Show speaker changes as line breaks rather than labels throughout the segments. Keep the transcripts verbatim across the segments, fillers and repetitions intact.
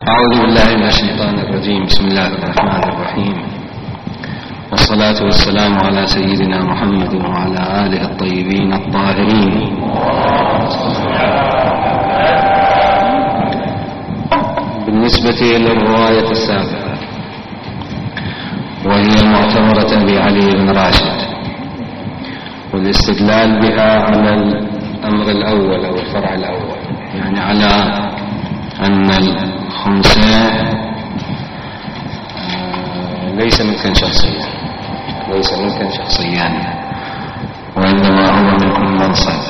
أعوذ بالله من الشيطان الرجيم. بسم الله الرحمن الرحيم، والصلاة والسلام على سيدنا محمد وعلى آله الطيبين الطاهرين. بالنسبة إلى الرواية السابقة وهي معتبرة لعلي بن راشد، والاستدلال بها على الأمر الأول أو الفرع الأول، يعني على أن الخمسة ليس ملكا شخصيا ليس ملكا شخصيا وإنما هو ملك منصب.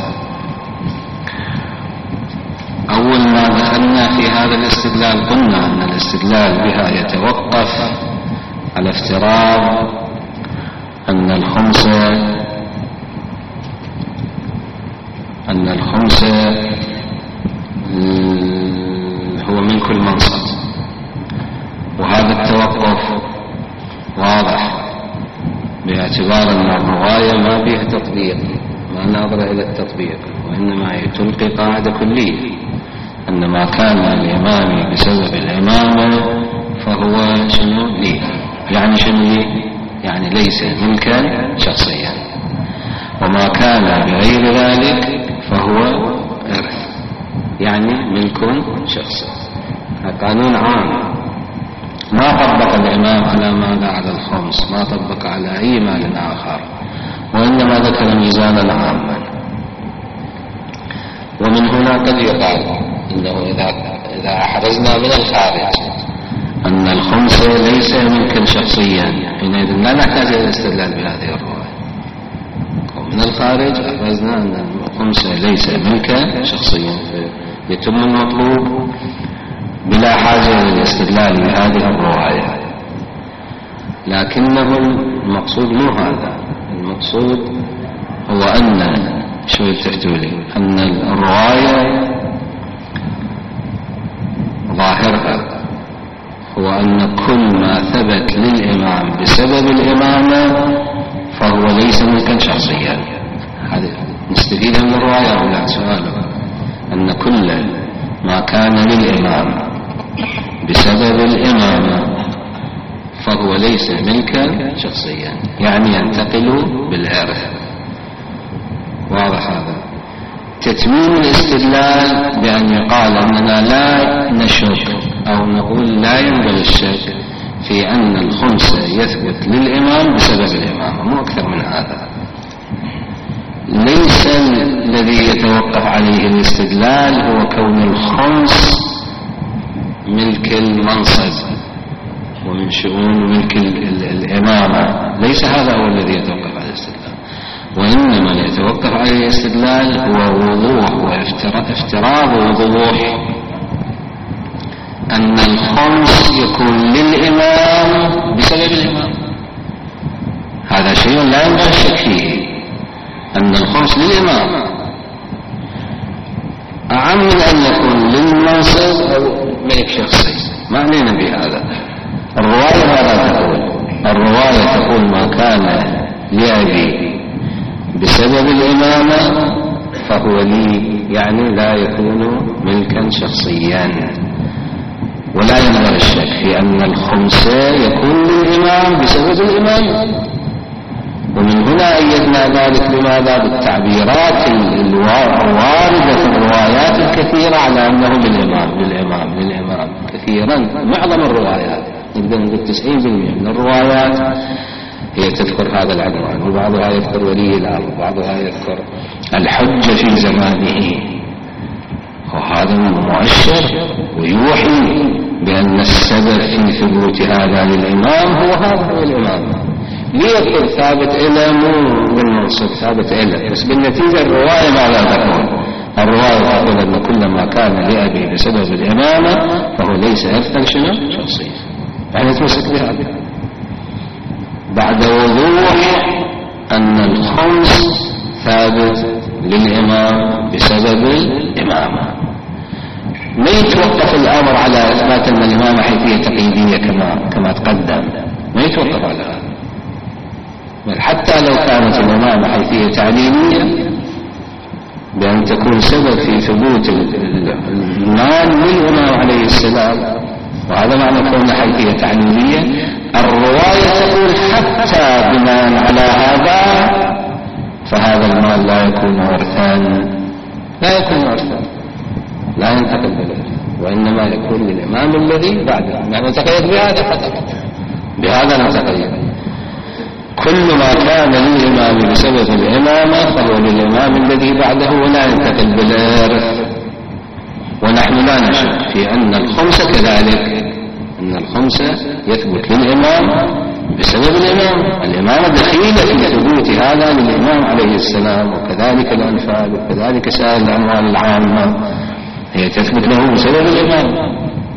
أول ما دخلنا في هذا الاستدلال قلنا أن الاستدلال بها يتوقف على افتراض أن الخمسة أن الخمسة هو ملك المنصب، وهذا التوقف واضح باعتبار أن الرواية ما بها تطبيق، ما ناظر إلى التطبيق، وإنما هي تلقي قاعدة كلية أن ما كان الإمام بسبب الإمامة فهو شنو لي، يعني شنو لي، يعني ليس ملكا شخصيا، وما كان بغير ذلك فهو إرث، يعني ملك شخصي. قانون عام ما طبق الإمام على ماذا، على الخمس، ما طبق على أي مال آخر، وإنما ذكر ميزانا عاما. ومن هنا قد يقال إنه إذا إذا أحرزنا من الخارج أن الخمس ليس ملكا شخصيا، حينئذ لا نحتاج إلى الاستدلال بهذه الرواية. ومن الخارج أحرزنا أن الخمس ليس ملكا شخصيا، يتم المطلوب بلا حاجة للاستدلال بهذه الرواية. لكنه المقصود مو هذا، المقصود هو أن شو يتفتوا لي أن الرواية ظاهرها هو أن كل ما ثبت للإمام بسبب الإمامة فهو ليس ملكا شخصيا. هذا نستفيد من الرواية أو لا؟ سؤاله أن كل ما كان للإمام بسبب الإمامة فهو ليس ملكا شخصيا، يعني ينتقل بالإرث. واضح هذا؟ تتميم الاستدلال بأن يقال أننا لا نشك أو نقول لا ينبغي الشك في أن الخمس يثبت للإمام بسبب الإمامة، مو أكثر من هذا. ليس الذي يتوقف عليه الاستدلال هو كون الخمس ملك المنصب ومن شؤون ملك الإمامة، ليس هذا هو الذي يتوقف على الاستدلال، وإنما يتوقف عليه الاستدلال هو وضوح وافتراض وضوح أن الخمس يكون للإمام بسبب الإمام. هذا شيء لا ينبغي الشك فيه، أن الخمس للإمام أعم من أن يكون للمنصب أو ملك شخصي. ما علينا بهذا. الرواية ماذا تقول؟ الرواية تقول ما كان لأبي بسبب الإمامة فهو لي، يعني لا يكون ملكا شخصيا. ولا ينبغي الشك في أن الخمسة يكون للإمام بسبب الإمامة. ومن هنا أيدنا ذلك لماذا؟ بالتعبيرات الواردة في الروايات الكثيرة على أنه للإمام للإمام للإمام كثيرا. معظم الروايات نقدر نقول تسعين بالمئة من الروايات هي تذكر هذا العنوان، وبعضها يذكر ولي الأمر، وبعضها يذكر الحجة في زمانه، وهذا مؤشر ويوحي بأن السبب في ثبوت هذا للإمام هو هذا هو الإمام. ليكن ثابت إلى مو بالمنصب ثابت إلى، بس بالنتيجة الرواية ماذا تقول؟ الرواية تقول أن كل ما كان لأبي بسبب الإمامة فهو ليس إرثا شنو شخصيا. يعني تمسك بهذا بعد وضوح أن الخمس ثابت للإمام بسبب الإمامة. ما يتوقف الأمر على إثبات أن الإمامة حيثية تقييدية كما كما تقدم، ما يتوقف على هذا، بل حتى لو كانت الإمامة حيثية تعليمية بأن تكون سبب في ثبوت المال للإمام عليه السلام وهذا معنى كون حيثية تعليلية. الرواية تقول حتى بناء على هذا فهذا المال لا يكون ورثا، لا يكون ورثا، لا ينتقل بالإرث، وإنما يكون للإمام الذي بعده. نحن نتقيد بهذا فقط، بهذا نتقيد. كل ما كان للإمام بسبب الإمامة فهو للإمام الذي بعده ولا ينتقل بالإرث. ونحن لا نشك في أن الخمس كذلك، أن الخمس يثبت للإمام بسبب الإمام. الإمامة دخيلة في ثبوت هذا للإمام عليه السلام، وكذلك الأنفال وكذلك سائر الأموال العامة هي تثبت له بسبب الإمام.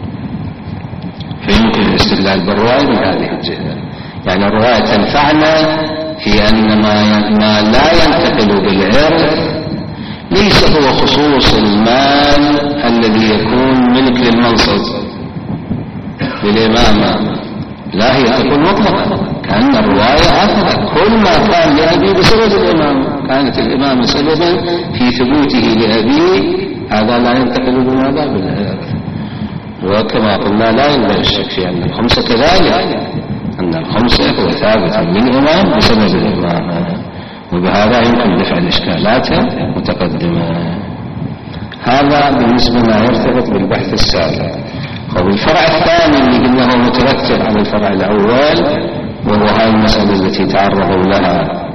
فيمكن الاستدلال بالرواية من هذه الجهة. يعني الرواية تنفعنا في أن ما لا ينتقل بالإرث ليس هو خصوص المال الذي يكون ملك للمنصب للإمامة، لا هي تكون مطلقة. كأن الرواية أخذت كل ما كان لأبي بسبب الإمامة، كانت الإمامة سببا في ثبوته لأبيه، هذا لا ينتقل بماذا بالإرث. وكما قلنا لا ينبغي الشك في أن الخمسة كذلك، أن الخمسة هو ثابت للإمام بسبب الإمامة، وبهذا يمكن دفع الإشكالات متقدمة. هذا بالنسبة ما يرتبط بالبحث السابق. وبالفرع الثاني اللي قلنا هو مترتب على الفرع الأول، وهو هاي المسألة التي تعرضوا لها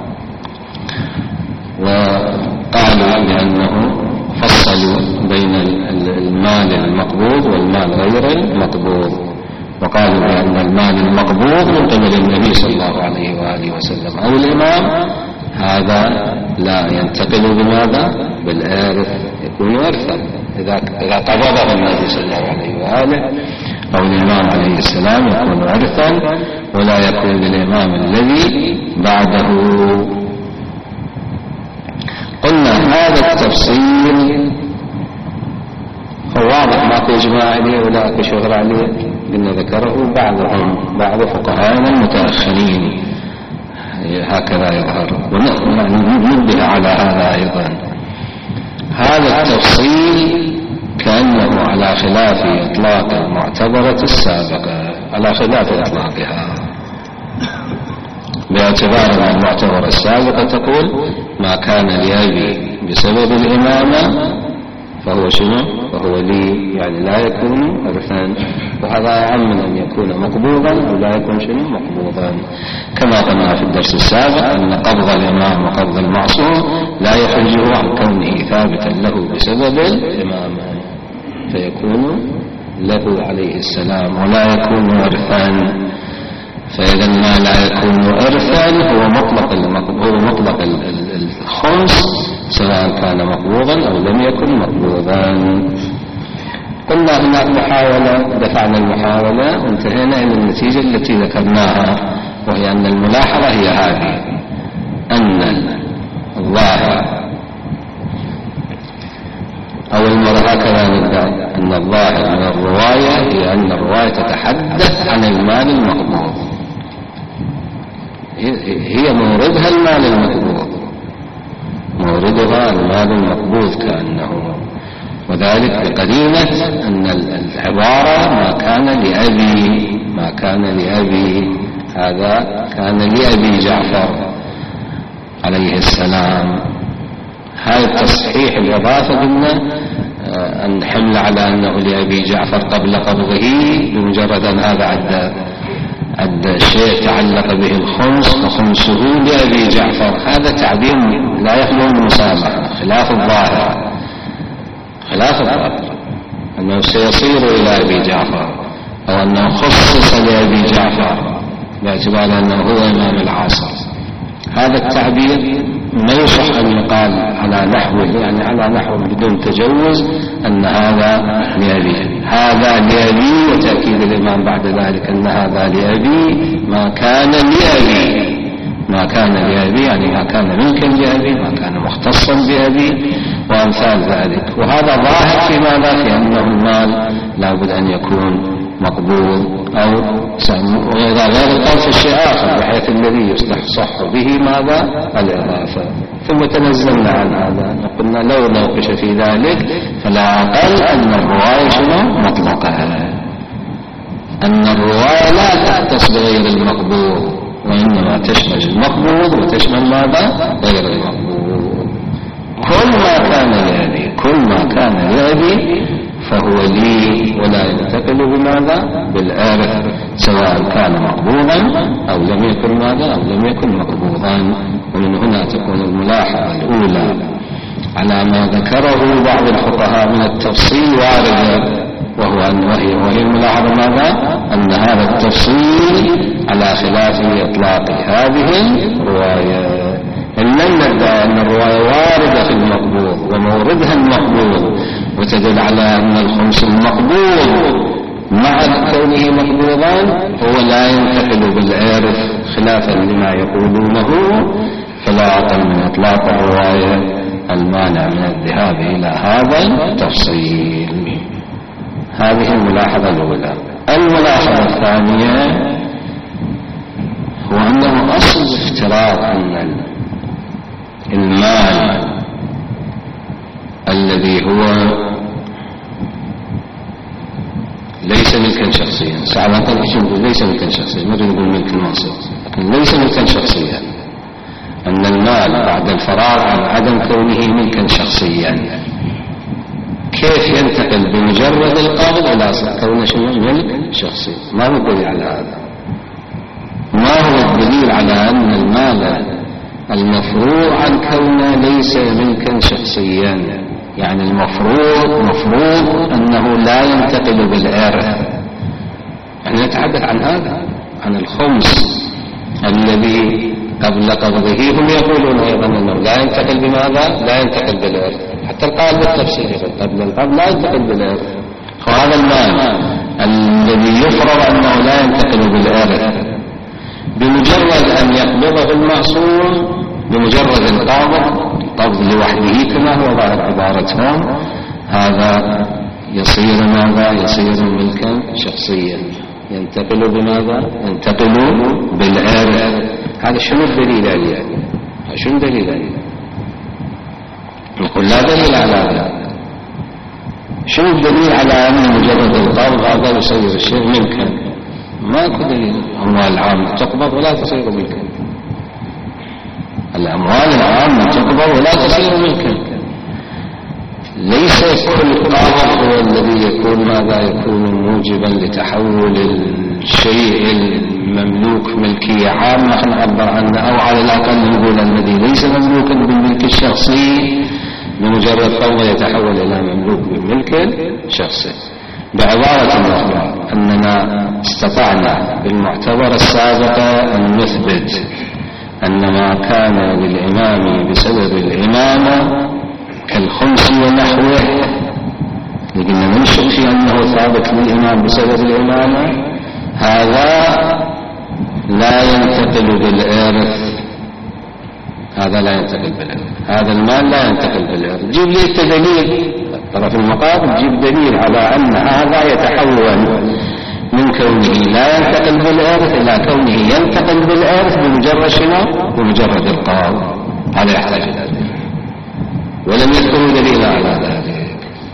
وقالوا بأنه فصلوا بين المال المقبوض والمال غير المقبوض، وقالوا بأن المال المقبوض من قبل النبي صلى الله عليه وآله وسلم أو الإمام هذا لا ينتقل بماذا بالإرث، يكون ورثا إذا إذا قبضه النبي صلى الله عليه وآله أو الإمام عليه السلام يكون ورثا، ولا يكون للإمام الذي بعده. قلنا هذا التفصيل هو واضح، ما في إجماع عليه ولا في شغل عليه، قلنا ذكره بعضهم بعض فقهاءنا المتأخرين هكذا يظهر، وننبه على هذا أيضا. هذا التفصيل كأنه على خلاف إطلاق المعتبرة السابقة، على خلاف إطلاقها، باعتبار أن المعتبرة السابقة تقول ما كان لأبي بسبب الإمامة فهو شنو؟ فهو لي، يعني لا يكون إرثا، وهذا أعم من أن يكون مقبوضا أو لا يكون شنو مقبوضا. كما قلنا في الدرس السابق أن قبض الإمام وقبض المعصوم لا يخرجه عن كونه ثابتا له بسبب الإمامة، فيكون له عليه السلام ولا يكون إرثا. فإذا ما لا يكون إرثا هو مطلق هو مطلق الخمس سواء كان مقبوضا أو لم يكن مقبوضا. قلنا هناك محاولة، دفعنا المحاولة وانتهينا إلى النتيجة التي ذكرناها، وهي أن الملاحظة هي هذه، أن الظاهر أو المرة هكذا نبدأ، أن الظاهر من الرواية هي أن الرواية تتحدث عن المال المقبوض، هي موردها المال المقبوض، موردها المال المقبوض كأنه، وذلك بقرينة أن العبارة ما كان لأبي، ما كان لأبي هذا كان لأبي جعفر عليه السلام. هذا التصحيح الإضافة قلنا أن حمل على أنه لأبي جعفر قبل قبضه بمجرد أن هذا عد عد شيء تعلق به الخمس وخمسه لأبي جعفر، هذا تعبير لا يخلو من مسامحة، خلاف الظاهر، خلاف الظاهر أنه سيصير إلى أبي جعفر أو أنه خصص لأبي جعفر باعتبار أنه هو إمام العصر. هذا التعبير ما يصح أن يقال على نحوه، يعني على نحو بدون تجوز أن هذا لأبي، هذا لأبي، وتأكيد الإمام بعد ذلك أن هذا لأبي، ما كان لأبي، ما كان لأبي يعني ما كان ملكا لأبي، ما كان مختصا بأبي وأمثال ذلك. وهذا ظاهر في ماذا؟ في أنه المال لا بد أن يكون مقبول أو وإذا غير القول في الشيء آخر، بحيث الذي يصح به ماذا؟ الإضافة. ثم تنزلنا عن هذا، قلنا لو نوقش في ذلك فلا أقل أن الرواية شنو؟ مطلقة، أن الرواية لا تختص بغير المقبوض، وإنما تشمل المقبوض وتشمل ماذا؟ غير المقبوض. كل ما كان لأبي كل ما كان لأبي فهو لي، ولا ينتقل بماذا؟ بالإرث، سواء كان مقبوضا أو لم يكن ماذا؟ أو لم يكن مقبوضا. ومن هنا تكون الملاحظة الأولى على ما ذكره بعض الفقهاء من التفصيل واردة، وهو أن وهي وهي الملاحظة ماذا؟ أن هذا التفصيل على خلاف إطلاق هذه الرواية. إن لم ندعي أن الرواية واردة في المقبوض وموردها المقبوض وتدل على أن الخمس المقبوض مع كونه مقبوضا هو لا ينتقل بالإرث خلافا لما يقولونه، فلا أقل من إطلاق الرواية المانع من الذهاب إلى هذا التفصيل. هذه الملاحظة الأولى. الملاحظة الثانية هو أنه أصل افتراض أن المال الذي هو ليس ملكا شخصيا، ساعات نقول ليس ملكا شخصيا، ما نقول ملك المنصب، لكن ليس ملكا شخصيا، أن المال بعد الفراغ عن عدم كونه ملكا شخصيا كيف ينتقل بمجرد القبض إلى كونه شنو؟ ملك شخصي. ما هو الدليل على هذا؟ ما هو الدليل على أن المال المفروض عن كونه ليس ملكا شخصيا؟ يعني المفروض مفروض أنه لا ينتقل بالإرث. يعني نتحدث عن هذا، عن الخمس الذي قبل قبضه هم يقولون أيضا أنه لا ينتقل بماذا؟ لا ينتقل بالإرث. حتى القائل بالتفصيل قبل القبض لا ينتقل بالإرث. فهذا المال الذي يفرض أنه لا ينتقل بالإرث بمجرد أن يقبضه المعصوم، بمجرد القبض القبض لوحده كما هو ظاهر عبارتهم، هذا يصير ماذا؟ يصير ملكا شخصيا، ينتقل بماذا؟ ينتقل بالإرث. هذا شنو الدليل عليه؟ شنو الدليل عليه؟ نقول لا دليل على هذا. شنو الدليل على أن مجرد القبض هذا يصير الشيء ملكا؟ ماكو دليل. أموال العامة تقبض ولا تصير ملكا، الأموال العامة تقبض ولا تصير ملكا. ليس كل قبض هو الذي يكون ماذا؟ يكون موجبا لتحول الشيء المملوك ملكية عامة نعبر عنه، أو على الأقل نقول الذي ليس مملوكا بالملك الشخصي بمجرد قبضه يتحول إلى مملوك بالملك الشخصي. بعبارة أخرى أننا استطعنا بالمعتبر السابقة أن نثبت أن ما كان للإمام بسبب الإمامة كالخمس ونحوه، لكن ننشق في أنه ثابت للإمام بسبب الإمامة، هذا لا ينتقل بالإرث، هذا لا ينتقل بالإرث، هذا المال لا ينتقل بالإرث. جيب لي التدليل طرف المقابل، جيب دليل على أن هذا يتحول من كونه لا ينتقل بالإرث إلى كونه ينتقل بالإرث بمجرد شنو؟ بمجرد القبض. هذا يحتاج إلى دليل، ولم يذكروا دليلا على ذلك.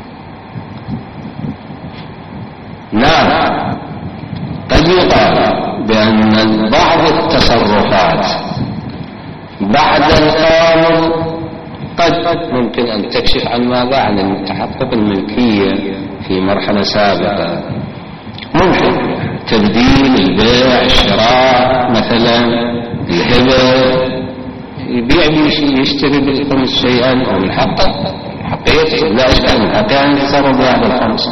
نعم، قد يقال بأن بعض التصرفات بعد القبض قد ممكن أن تكشف عن ماذا؟ عن تحقق الملكية في مرحلة سابقة. ممكن تبديل، البيع، الشراء، مثلا الهبة، يبيع يشتري بالخمس شيئا أو من حقه حقيقة لا إشكال، من حقه أن يتصرف بهذا الخمس.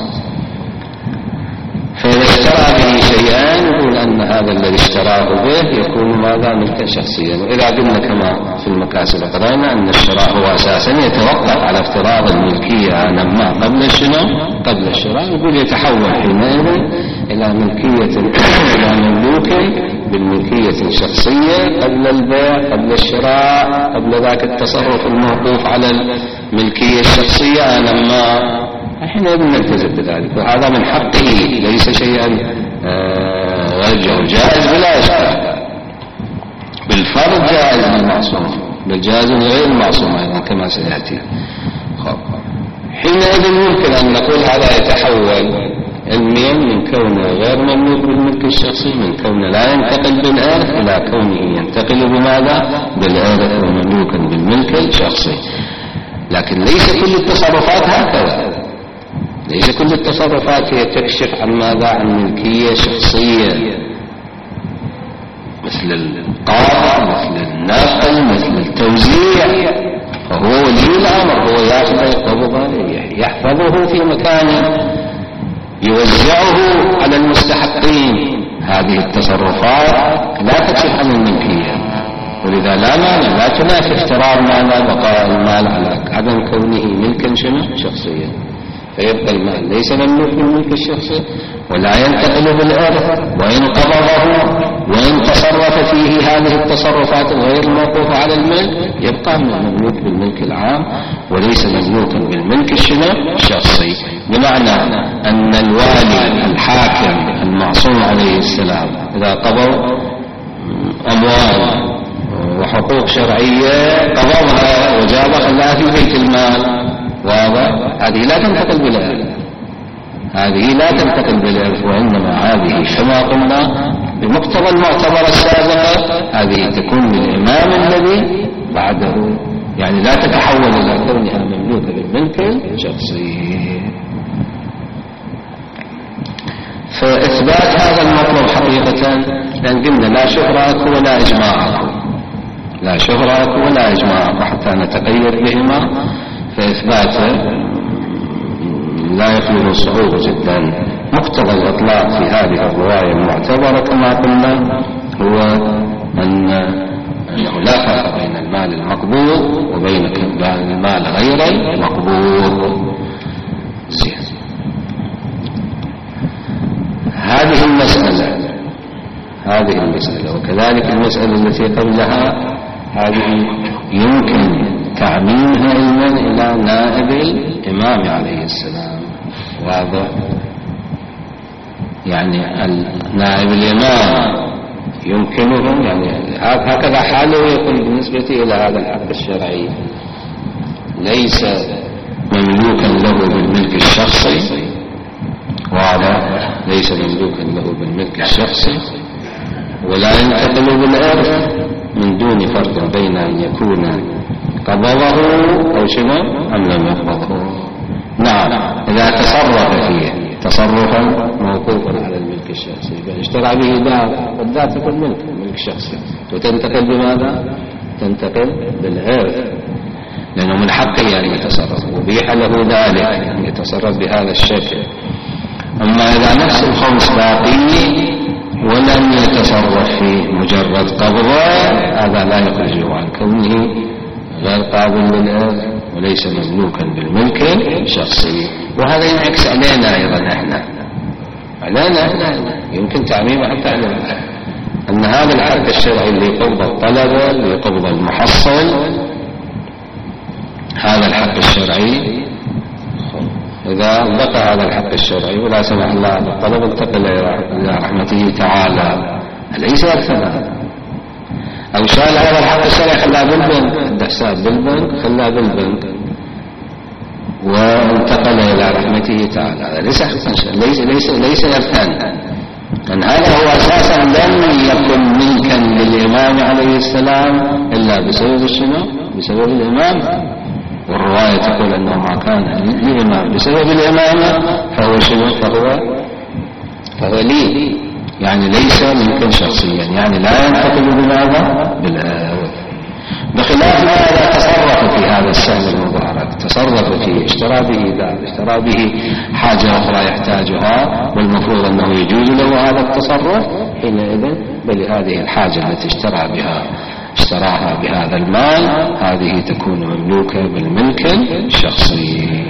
فإذا اشترى به شيئا يقول أن هذا الذي اشتراه به يكون ماذا؟ ملكا شخصيا. وإذا قلنا كما في المكاسب قرأنا أن الشراء هو أساسا يتوقف على افتراض الملكية عن ما قبل الشراء، قبل الشراء يقول يتحول حينئذ إلى ملكية إلى مملوك بالملكية الشخصية قبل البيع، قبل الشراء، قبل ذاك التصرف الموقوف على الملكية الشخصية أنا ما حينئذ نلتزم بذلك، وهذا من حقه ليس شيئا غير جائز بلا إشكال. بالفرض جائز للمعصوم، بالجائز غير المعصوم أيضا كما سيأتي. حينئذ يمكن أن نقول هذا يتحول علميا من كونه غير مملوك بالملك الشخصي، من كونه لا ينتقل بالإرث إلى كونه ينتقل بماذا؟ بالإرث ومملوكا بالملك الشخصي. لكن ليس كل التصرفات هكذا، ليس كل التصرفات هي تكشف عن ماذا؟ عن ملكية شخصية، مثل القاطع، مثل النقل، مثل التوزيع. فهو ولي الأمر، هو يأخذ يقبضه يحفظه في مكانه يوزعه على المستحقين. هذه التصرفات لا تكشف عن الملكية، ولذا لا مانع، لا تنافي افتراض معنى بقاء المال على عدم كونه ملكا شنو؟ شخصيا. فيبقى المال ليس مملوك بالملك الشخصي ولا ينتقل بالإرث، وإن قبضه وإن تصرف فيه هذه التصرفات الغير الموقوفة على الملك يبقى مملوك بالملك العام وليس مملوكا بالملك الشخصي. بمعنى أن الوالي الحاكم المعصوم عليه السلام إذا قبض أموال وحقوق شرعية قبضها وجاب خلاها في بيت المال، واضح؟ هذه لا تنتقل بالإرث، هذه لا تنتقل بالإرث، وإنما هذه كما قلنا بمقتضى المعتبر السابقة هذه تكون للإمام الذي بعده، يعني لا تتحول إلى كونها مملوكة بالملك الشخصي. فإثبات هذا المطلب حقيقة، لأن قلنا لا شهرة ولا إجماع، لا شهرة ولا إجماع حتى نتقيد بهما، فإثباته لا يخلو صعوبة جدا. مقتضى الإطلاق في هذه الرواية المعتبرة كما قلنا هو أن أنه لا فرق بين المال المقبوض وبين المال غير المقبوض. هذه المسألة هذه المسألة وكذلك المسألة التي قبلها هذه يمكن تعميمها علما إلى نائب الإمام عليه السلام، واضح؟ يعني نائب الإمام يمكنه، يعني هكذا حاله يكون بالنسبة إلى هذا الحق الشرعي، ليس مملوكا له بالملك الشخصي، واضح؟ ليس مملوكا له بالملك الشخصي ولا ينتقل بالإرث من دون فرق بين أن يكون قبضه أو شنو أم لم يقبضه. نعم، إذا تصرف فيه تصرفا موقوفا على الملك الشخصي، بل اشترى به دار والدار تكون ملك الملك الشخصي، وتنتقل بماذا؟ تنتقل بالإرث، لأنه من حقه أن يتصرف، وبيح له ذلك أن يتصرف بهذا الشكل. أما إذا نفس الخمس باقي ولم يتصرف فيه مجرد قبضه، هذا لا يخرجه عن كونه غير قابل للإرث وليس مملوكا بالملك الشخصي. وهذا ينعكس علينا أيضا احنا علينا احنا يمكن تعميمه حتى علينا، أن هذا الحق الشرعي اللي يقبض الطلبة اللي يقبض المحصل، هذا الحق الشرعي إذا بقى هذا الحق الشرعي ولا سمح الله هذا الطلب انتقل إلى رحمته تعالى، أليس يرثنا؟ أو شال هذا الحق الشرعي خلاه بالبنك، عنده حساب بالبنك خلاه بالبنك وانتقل إلى رحمته تعالى، ليس ليس ليس ليس يرثان، لأن هذا هو أساسا لم يكن ملكا للإمام عليه السلام إلا بسبب الشنو؟ بسبب الإمام. والرواية تقول أنه ما كان للإمام بسبب الإمامة فهو شنو؟ فهو فهو لي، يعني ليس ملكا شخصيا، يعني لا ينتقل بماذا؟ بالإرث. بخلاف ما إذا تصرف في هذا السهم المبارك، تصرف فيه، اشترى به دار، اشترى به حاجة أخرى يحتاجها والمفروض أنه يجوز له هذا التصرف، حينئذ بل هذه الحاجة التي اشترى بها اشتراها بهذا المال هذه تكون مملوكة بالملك الشخصي.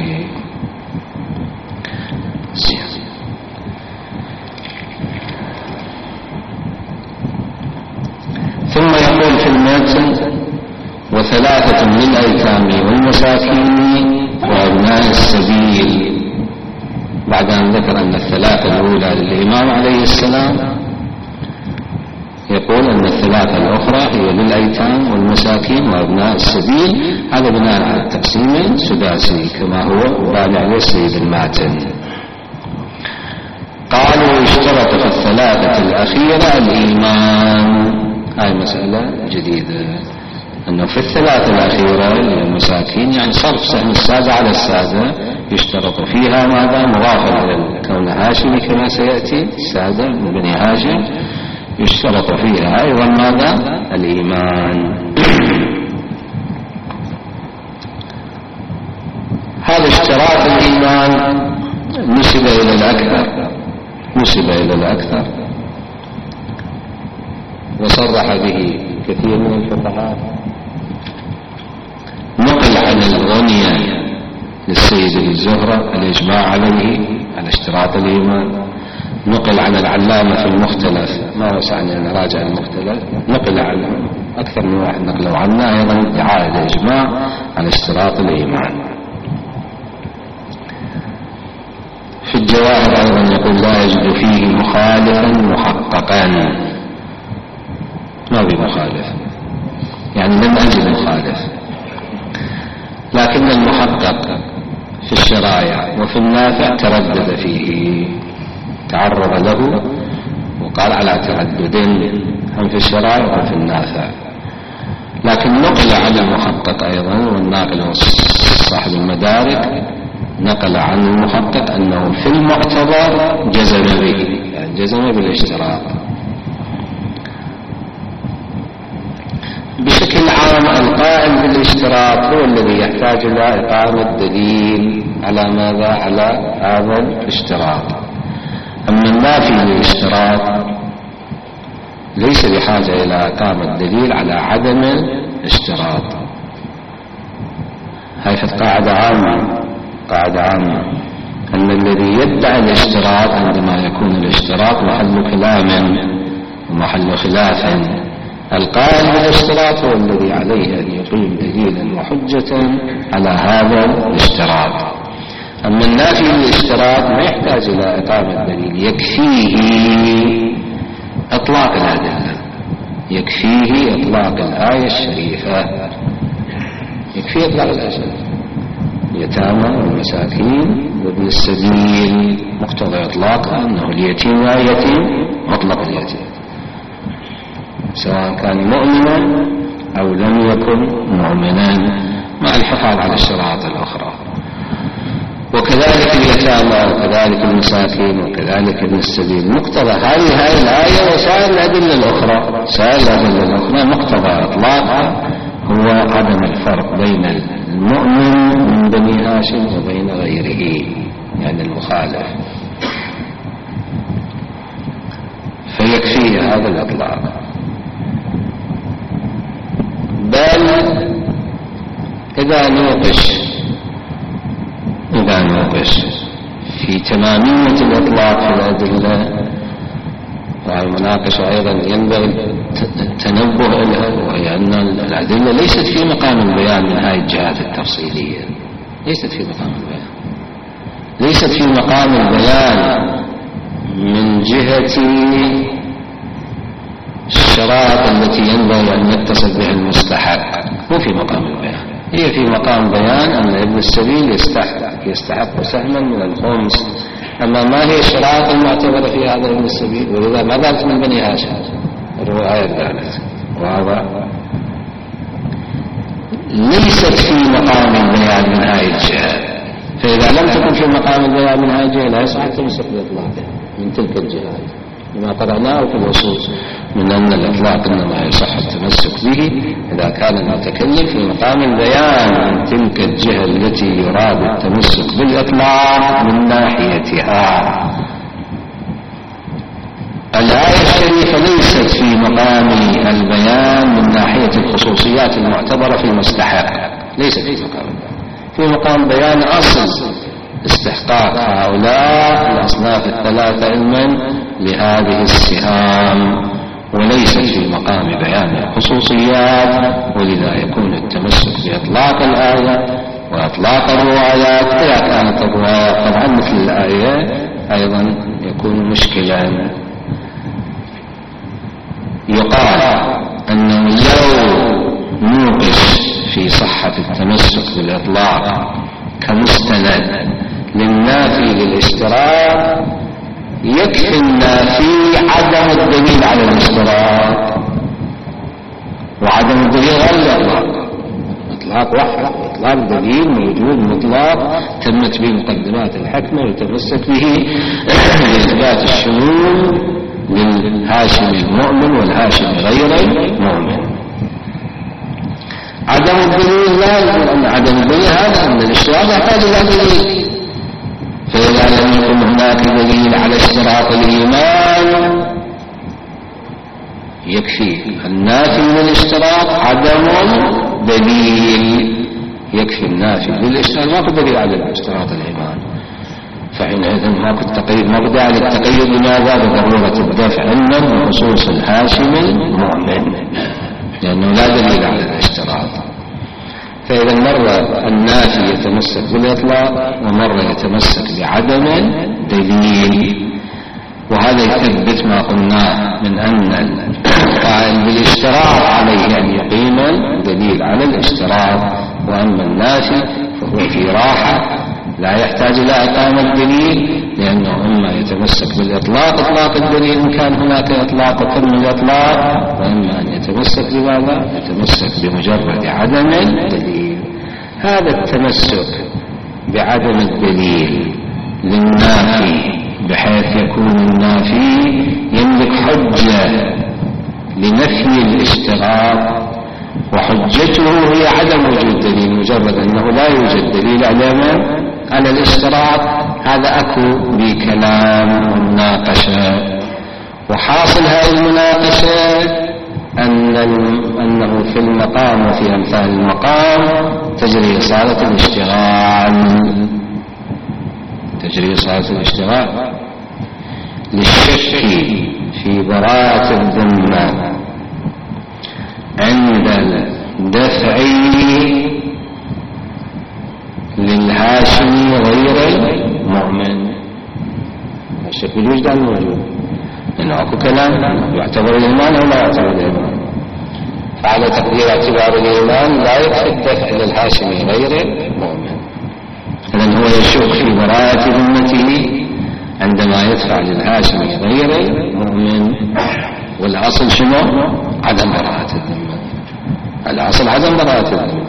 ثم يقول في المتن: وثلاثة للأيتام والمساكين وأبناء السبيل، بعد أن ذكر أن الثلاثة الأولى للإمام عليه السلام يقول أن الثلاثة الأخرى هي للأيتام والمساكين وأبناء السبيل، هذا بناء على التقسيم السداسي كما هو وبان عليه سيد الماتن. قالوا يشترط في الثلاثة الأخيرة الإيمان. هاي مسألة جديدة، أنه في الثلاثة الأخيرة للمساكين يعني صرف سهم السادة على السادة يشترط فيها ماذا؟ مضافا إلى كون هاشمي كما سيأتي، السادة من بني هاشم يشترط فيها أيضا ماذا؟ الإيمان. هذا اشتراط الإيمان نسب إلى الأكثر، نسب إلى الأكثر وصرح به كثير من الفقهاء. نقل عن الغنية للسيد الزهرة الإجماع عليه على اشتراط الإيمان، نقل عن العلامة في المختلف، ما وسعني أن أراجع المختلف، نقل عنه أكثر من واحد نقلوا عنه أيضا ادعاء الإجماع على اشتراط الإيمان. في الجواهر أيضا يقول لا يجد فيه مخالفا محققا، ما في مخالف يعني لم أجد مخالف، لكن المحقق في الشرائع وفي النافع تردد فيه، تعرض له وقال على تردد هم في الشرائع وفي النافع. لكن نقل عن المحقق أيضا، والناقل صاحب المدارك نقل عن المحقق أنه في المعتبر جزم به، يعني جزم بالاشتراط. بشكل عام القائم بالاشتراط هو الذي يحتاج إلى إقامة دليل على ماذا؟ على هذا الاشتراط. أما النافي للاشتراط ليس بحاجة إلى إقامة دليل على عدم الاشتراط. هاي في قاعدة عامة، قاعدة عامة أن الذي يدعي الاشتراط عندما يكون الاشتراط محل كلام ومحل خلاف، القائل بالاشتراط هو الذي عليه أن يقيم دليلا وحجة على هذا الاشتراط. أما النافي للاشتراط ما يحتاج إلى إقامة دليل، يكفيه إطلاق الأدلة، يكفيه إطلاق الآية الشريفة، يكفيه إطلاق الآية الشريفة. اليتامى والمساكين وابن السبيل مقتضى إطلاقها أنه اليتيم واليتيم مطلق اليتيم، سواء كان مؤمنا أو لم يكن مؤمنا، مع الحفاظ على الشرائط الأخرى. وكذلك اليتامى وكذلك المساكين وكذلك ابن السبيل، مقتضى هذه هذه الآية وسائر الأدلة الأخرى، سائر الأدلة الأخرى مقتضى إطلاقها هو عدم الفرق بين المؤمن من بني هاشم وبين غيره، يعني المخالف، فيكفيه هذا الإطلاق. بل إذا نوقش إذا نوقش في تمامية الإطلاق في الأدلة، والمناقشة أيضا ينبغي التنبه لها، وهي أن الأدلة ليست في مقام البيان من هذه الجهات التفصيلية، ليست في مقام البيان، ليست في مقام البيان من جهة الشرائط التي ينبغي أن يتصل بها المستحق، مو في مقام البيان، هي في مقام بيان أن ابن السبيل يستحق يستحق سهما من الخمس. أما ما هي الشرائط المعتبرة في هذا ابن السبيل؟ ولذا ما قالت من بني هاشم، الرواية قالت واضح، ليست في مقام البيان من هذه الجهة. فإذا لم تكن في مقام البيان من هذه الجهة لا يصح التمسك بإطلاقها من تلك الجهات، لما قرأناه في الوصول من أن الإطلاق إنما يصح التمسك به إذا كان المتكلم في مقام البيان من تلك الجهة التي يراد التمسك بالإطلاق من ناحيتها. الآية الشريفة ليست في مقام البيان من ناحية الخصوصيات المعتبرة في المستحق، ليست في مقام البيان، في مقام بيان أصل استحقاق هؤلاء الأصناف الثلاثة علما لهذه السهام، وليست في مقام بيان الخصوصيات. ولذا يكون التمسك بإطلاق الآية وإطلاق الروايات، إذا كانت الروايات طبعا مثل الآية أيضا يكون مشكلا. يقال أنه لو نوقش في صحة التمسك بالإطلاق كمستند للنافي للاشتراط يكفي النافي عدم الدليل على الاشتراط، وعدم الدليل غير الإطلاق. إطلاق واحد، إطلاق دليل موجود مطلق تمت به مقدمات الحكمة ويتمسك به لإثبات الشمول للهاشمي المؤمن والهاشمي غير المؤمن. عدم الدليل لا يقول أن عدم الدليل هذا أن الاشتراط يحتاج إلى دليل، فإذا لم يكن هناك دليل على اشتراط الإيمان يكفي النافي للاشتراط عدم دليل، يكفي النافي للاشتراط ما في دليل على اشتراط الإيمان، فحينئذ ما كنت تقييد ما بدأ على التقييد. لماذا؟ بضرورة الدفع عنا بخصوص الهاشم المؤمن، لأنه لا دليل على الاشتراط. فإذا مرة النافي يتمسك بالإطلاق ومرة يتمسك بعدم دليل، وهذا يثبت ما قلناه من أن القائل بالاشتراط عليه أن يقيم دليل على الاشتراط، وأما النافي فهو في راحة لا يحتاج إلى إقامة دليل، لأنه إما يتمسك بالإطلاق إطلاق الدليل إن كان هناك إطلاق وكم الإطلاق، وإما أن يتمسك بماذا؟ يتمسك بمجرد عدم الدليل. هذا التمسك بعدم الدليل للنافي بحيث يكون النافي يملك حجة لنفي الاشتراط، وحجته هي عدم وجود دليل، مجرد أنه لا يوجد دليل على الاشتراط. هذا أكو بكلام ومناقشة، وحاصل هذه المناقشة أن أنه في المقام وفي أمثال المقام تجري صالة الاشتغال، تجري صالة الاشتغال للشك في براءة الذمة عند الدفع للهاشمي غير المؤمن. الشك بالوجدان موجود، لأنه أكو كلام يعتبر الإيمان أو لا يعتبر الإيمان، فعلى تقدير اعتبار الإيمان لا يكفي الدفع للهاشمي غير المؤمن. إذن هو يشك في براءة ذمته عندما يدفع للهاشمي غير المؤمن، والأصل شنو؟ عدم براءة الذمة، الأصل عدم براءة الذمة.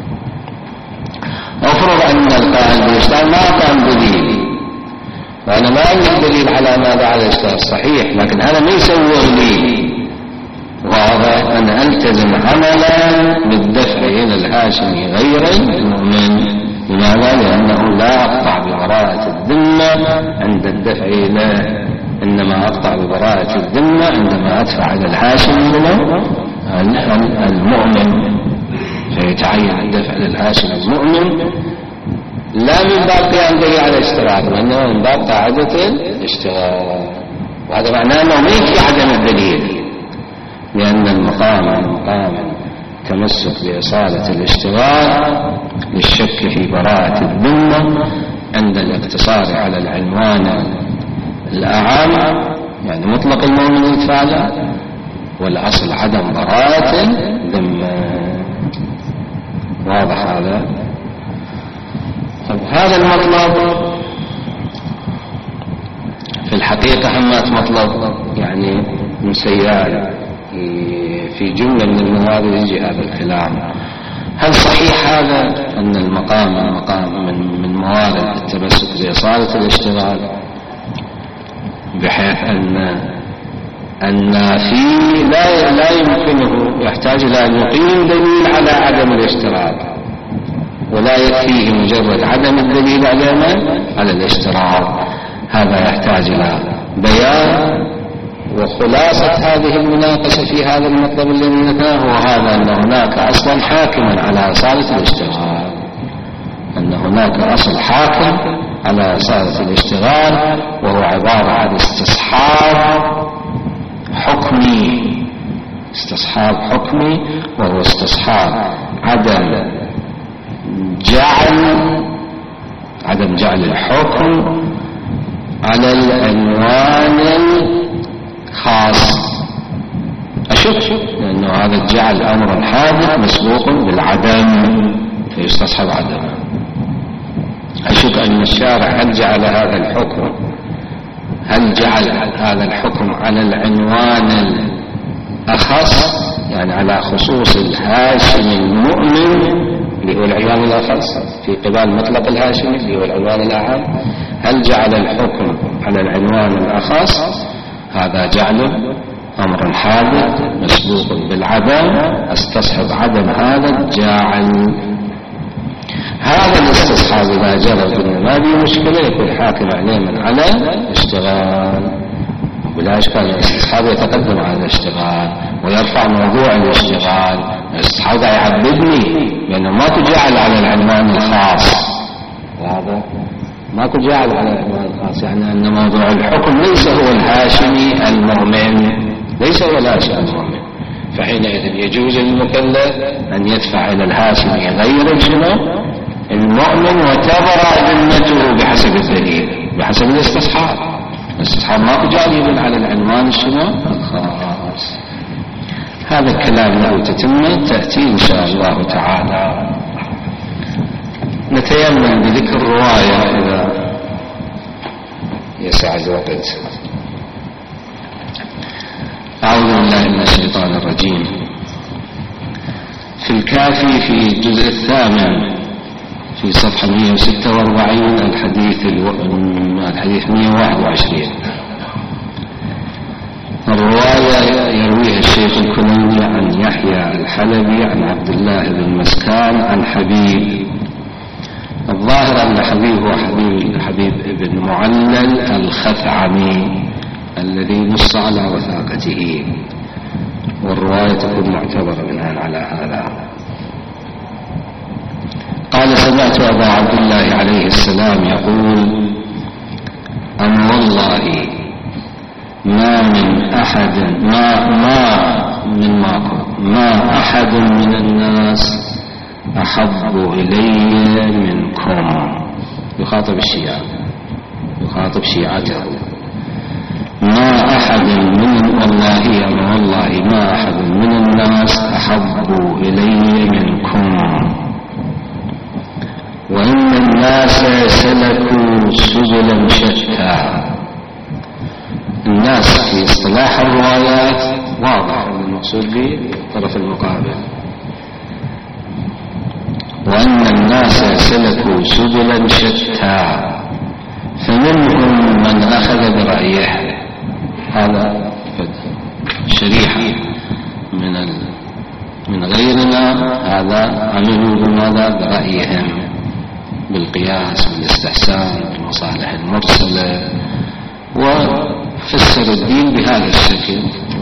أفرض أن القائل بالإشتراط ما كان دليل، وأنا ما عندي دليل على ماذا على الاشتراط صحيح، لكن أنا ما يسوغ لي واضح أن ألتزم عملا بالدفع إلى الهاشمي غير المؤمن. لماذا؟ لأنه لا أقطع ببراءة الذمة عند الدفع إليه، إنما أقطع ببراءة الذمة عندما أدفع إلى الهاشمي المؤمن، فيتعين الدفع للهاشمي المؤمن لا من باب قيام دليل على الاشتراط، وإنما من باب قاعدة الاشتغال. وهذا معناه أنه ما يكفي عدم الدليل، لأن المقام المقام تمسك بإصالة الاشتغال للشك في براءة الذمة عند الاقتصار على العنوان الأعام، يعني مطلق المؤمن يدفع له، والأصل عدم براءة الذمة. واضح هذا؟ طب هذا المطلب في الحقيقة همات مطلب يعني مسيال في جملة من الموارد يجي هذا الكلام. هل صحيح هذا أن المقام المقام من من موارد التمسك بإصالة الاشتغال، بحيث أن النافي لا لا يمكنه يحتاج إلى أن يقيم دليل على عدم الاشتراط، ولا يكفيه مجرد عدم الدليل على على الاشتراط؟ هذا يحتاج إلى بيان. وخلاصة هذه المناقشة في هذا المطلب الذي ذكره هو هذا، أن هناك أصلا حاكما على إصالة الاشتغال، أن هناك أصل حاكم على إصالة الاشتغال، وهو عبارة عن استصحاب حكمي، استصحاب حكمي، وهو استصحاب عدم جعل عدم جعل الحكم على العنوان الخاص. أشك لأنه هذا الجعل أمر حادث مسبوق بالعدم، فيستصحب عدمه. أشك أن الشارع هل جعل هذا الحكم هل جعل هذا الحكم على العنوان الأخص، يعني على خصوص الهاشمي المؤمن اللي هو العنوان الأخص في قبال مطلق الهاشمي اللي هو العنوان الأعم؟ هل جعل الحكم على العنوان الأخص؟ هذا جعل أمر حادث مسبوق بالعدم، استصحب عدم هذا الجاعل. هذا الاستصحاب إذا جرى ما به مشكلة يكون حاكم عليه من على اشتغال، ولا إشكال. الاستصحاب يتقدم على الاشتغال ويرفع موضوع الاشتغال. الاستصحاب يعبدني لأنه ما تجعل على العنوان الخاص، وهذا ما تجعل على العنوان الخاص، يعني أن موضوع الحكم ليس هو الهاشمي المؤمن، ليس هو الهاشمي المؤمن. فحينئذ يجوز للمكلف أن يدفع إلى الهاشمي غير شنو المؤمن وتبرأ ذمته بحسب الدليل، بحسب الاستصحاب. الاستصحاب ما تجعل يبن على العنوان شنو الخاص. هذا الكلام له تتمة تأتي إن شاء الله تعالى. نتيمم بذكر الرواية إذا يسع الوقت. أعوذ بالله من الشيطان الرجيم. في الكافي في الجزء الثامن في صفحة مئة وستة وأربعين الحديث الو... الحديث مئة وواحد وعشرين. الرواية يرويها الشيخ الكليني عن يحيى الحلبي عن عبد الله بن مسكان عن حبيب. الظاهر أن حبيب هو حبيب, حبيب بن معلل الخثعمي الذي نص على وثاقته، والرواية تكون معتبرة بناء على هذا. قال: سمعت أبا عبد الله عليه السلام يقول: أم والله ما من أحد ما ما من ماكو ما أحد من الناس أحب إلي منكم. يخاطب الشيعة، يخاطب شيعته. ما أحد من والله أم والله ما أحد من الناس أحب إلي منكم، وإن الناس سلكوا سبلا شتى. الناس في اصطلاح الروايات واضح المقصود به الطرف المقابل. وأن الناس سلكوا سبلا شتى فمنهم من أخذ برأيه. هذا شريحة من ال... من غيرنا هذا عملوا بماذا؟ برأيهم، بالقياس والاستحسان بالمصالح المرسلة، وفسر الدين بهذا الشكل،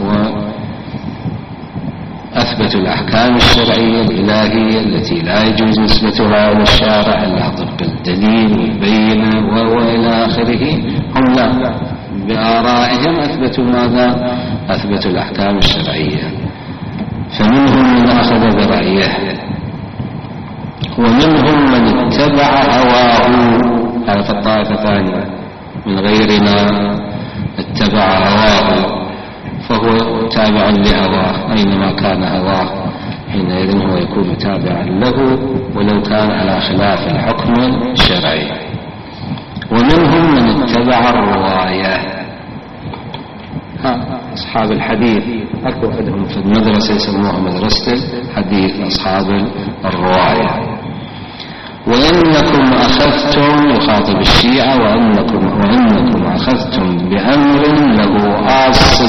وأثبتوا الأحكام الشرعية الإلهية التي لا يجوز نسبتها إلى الشارع إلا طبق الدليل والبينة وإلى آخره. هم لا، بآرائهم أثبتوا ماذا؟ أثبتوا الأحكام الشرعية. فمنهم من أخذ برأيه ومنهم من اتبع هواه. هذا الطائفة الثانية من غيرنا اتبع هواه، فهو تابع لهواه أينما كان هواه، حينئذ هو يكون تابعا له ولو كان على خلاف الحكم الشرعي. ومنهم من اتبع الرواية. أصحاب الحديث أكو عندهم في المدرسة يسموها مدرسة الحديث، أصحاب الرواية. وإنكم أخذتم، يخاطب الشيعة، وإنكم, وإنكم أخذتم بأمر له أصل.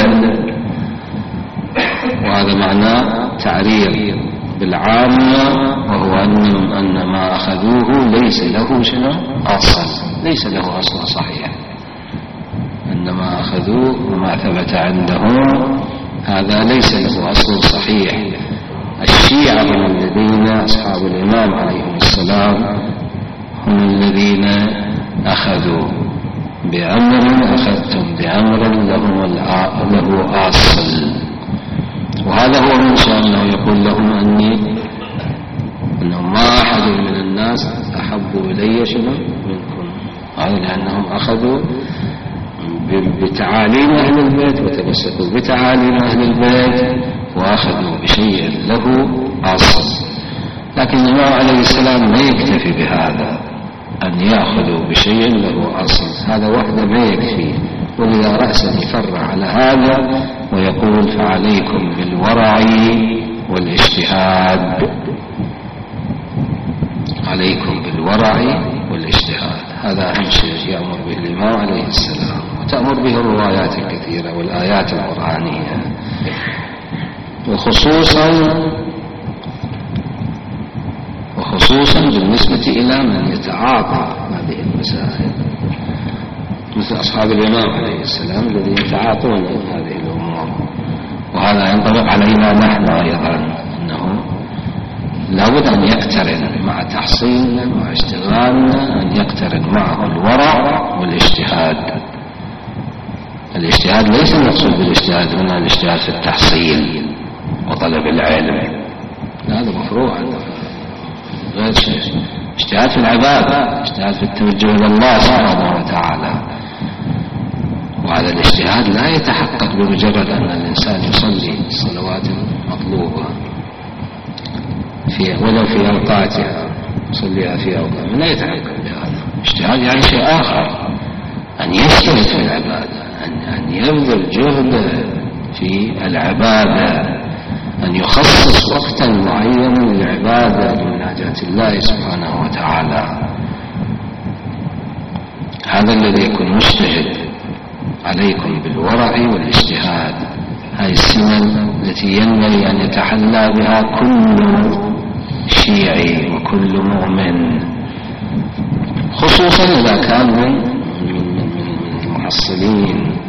وهذا معناه تعرير بالعامة، وهو أن, أن ما أخذوه ليس له شنو أصل، ليس له أصل صحيح. أنما أخذوه وما ثبت عندهم هذا ليس له أصل صحيح. الشيعة هم الذين أصحاب الإمام عليه السلام هم الذين أخذوا بأمر، أخذتم بأمر له له أصل. وهذا هو من شاء أنه يقول لهم أني أنه ما أحد من الناس أحب إلي شنو منكم. هذا لأنهم أخذوا بتعاليم أهل البيت وتمسكوا بتعاليم أهل البيت وأخذوا بشيء له أصل. لكن الإمام عليه السلام ما يكتفي بهذا، أن يأخذوا بشيء له أصل، هذا وحده ما يكفي، ولذا رأسا يفرع على هذا ويقول فعليكم بالورع والاجتهاد، عليكم بالورع والاجتهاد، هذا أهم شيء يأمر به الإمام عليه السلام، وتأمر به الروايات الكثيرة والآيات القرآنية، وخصوصا وخصوصا بالنسبة إلى من يتعاطى هذه المسائل مثل أصحاب الإمام عليه السلام الذين يتعاطون هذه الأمور. وهذا ينطبق علينا نحن أيضا، أنه لابد أن يقترن مع تحصيلنا مع اشتغالنا أن يقترن معه الورع والاجتهاد. الاجتهاد ليس المقصود بالاجتهاد هنا الاجتهاد في التحصيل وطلب العلم، هذا مفروع عنده غير شيء. اجتهاد في العبادة، اجتهاد في التوجه إلى الله سبحانه وتعالى، وهذا الاجتهاد لا يتحقق بمجرد أن الإنسان يصلي الصلوات المطلوبة في ولو في أوقاتها، يصليها في أوقاتها، لا يتحقق بهذا. اجتهاد يعني شيء آخر، أن يجتهد في العبادة، أن يبذل جهده في العبادة، أن يخصص وقتا معينا للعبادة لمناجاة الله سبحانه وتعالى، هذا الذي يكون مجتهد. عليكم بالورع والاجتهاد، هذه السمة التي ينبغي أن يتحلى بها كل شيعي وكل مؤمن، خصوصا إذا كان من المحصلين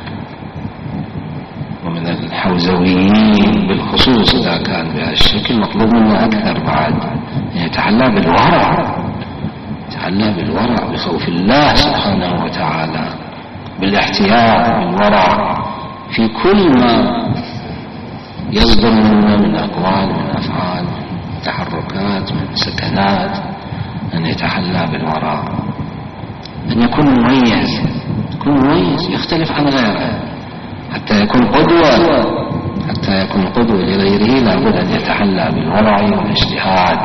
ومن الحوزويين بالخصوص، إذا كان بهذا الشكل مطلوب منه أكثر بعد أن يتحلى بالورع، يتحلى بالورع بخوف الله سبحانه وتعالى، بالاحتياط بالورع في كل ما يصدر منا من أقوال من أفعال من تحركات من سكنات، أن يتحلى بالورع، أن يكون مميز، يكون مميز يختلف عن غيره حتى يكون قدوة، حتى يكون قدوة لغيره لابد أن يتحلى بالورع والاجتهاد.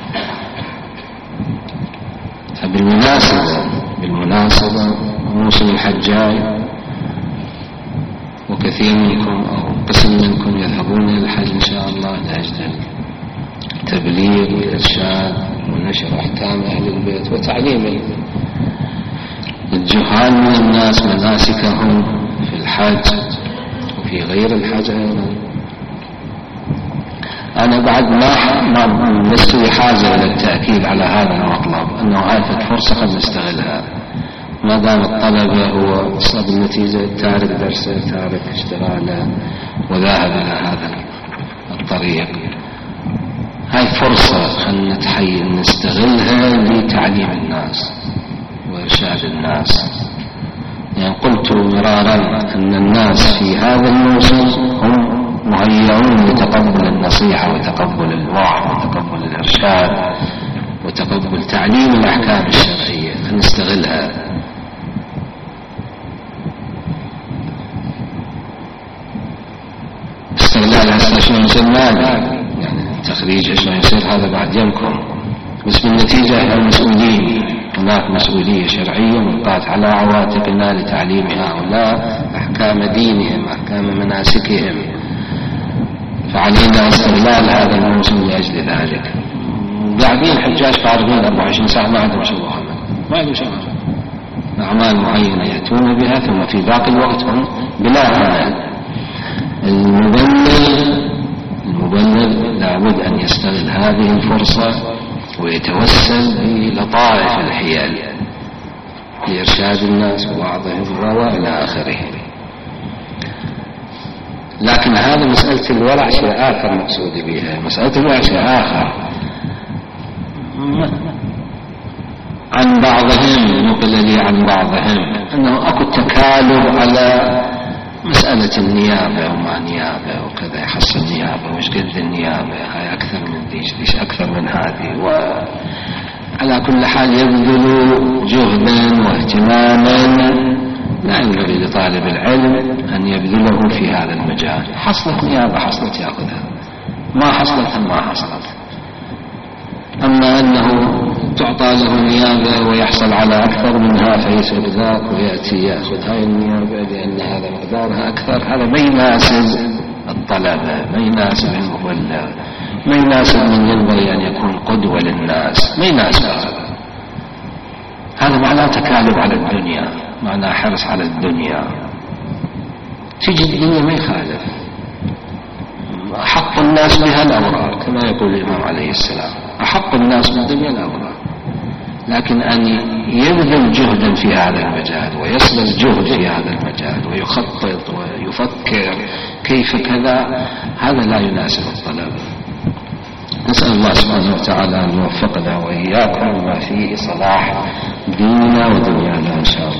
فبالمناسبة بالمناسبة موسم الحجاج، وكثير منكم أو قسم منكم يذهبون إلى الحج إن شاء الله لأجل التبليغ والإرشاد ونشر أحكام أهل البيت وتعليم الجهال من الناس مناسكهم في الحج وفي غير الحج أيضا. أنا بعد ما لست بحاجة إلى التأكيد على هذا المطلب، أنه هذه فرصة قد نستغلها، ما دام الطلبة هو صاب النتيجة تارك درسه تارك اشتغاله وذاهب إلى هذا الطريق، هاي فرصة أن نتحي نستغلها لتعليم الناس وإرشاد الناس. يعني قلت مرارا أن الناس في هذا الموسم هم مهيئون لتقبل النصيحة وتقبل الوعظ وتقبل الإرشاد وتقبل تعليم الأحكام الشرعية، فنستغلها. استغلالها شلون يصير مالي، يعني تخريج شلون يصير هذا بعد يمكن، بس بالنتيجة احنا المسؤولين، هناك مسؤولية شرعية ملقاة على عواتقنا لتعليم هؤلاء أحكام دينهم أحكام مناسكهم، فعلينا استغلال هذا الموسم لأجل ذلك. قاعدين حجاج فارغين أربعة وعشرين ساعة ما عندهم شغل عمل، ما عندهم شغل أعمال معينة يأتون بها، ثم في باقي الوقت هم بلا عمل. المبلغ المبلغ لابد أن يستغل هذه الفرصة ويتوسل بلطائف الحيل لإرشاد الناس ووعظهم وإلى آخره. لكن هذا مسألة الورع شيء آخر مقصود بها، مسألة الورع شيء آخر. عن بعضهم نقل لي عن بعضهم أنه أكو تكالب على مسألة النيابة وما نيابة وكذا، يحصل نيابة وش قد النيابة هاي أكثر من ديش ديش أكثر من هذه، وعلى كل حال يبذلوا جهدا واهتماما لا ينبغي لطالب العلم أن يبذله في هذا المجال. حصلت نيابة حصلت يأخذها، ما حصلت ما حصلت. أما أنه تعطى له نيابة ويحصل على أكثر منها فيسأل ذاك ويأتي يأخذ هاي النيابة لأن هذا مقدارها أكثر. هذا ما يناسب الطلبة، ما يناسب المولى، ما يناسب من ينبغي أن يكون قدوة للناس، ما يناسب هذا. هذا معناه تكالب على الدنيا، معناه حرص على الدنيا. تجي الدنيا ما يخالف، أحق الناس بها الأبرار كما يقول الإمام عليه السلام، أحق الناس بالدنيا الأبرار. لكن أن يبذل جهدا في هذا المجال ويصل جهد في هذا المجال ويخطط ويفكر كيف كذا، هذا لا يناسب الطلب. نسأل الله سبحانه وتعالى أن يوفقنا وإياكم ما فيه صلاح ديننا ودنيانا إن شاء الله.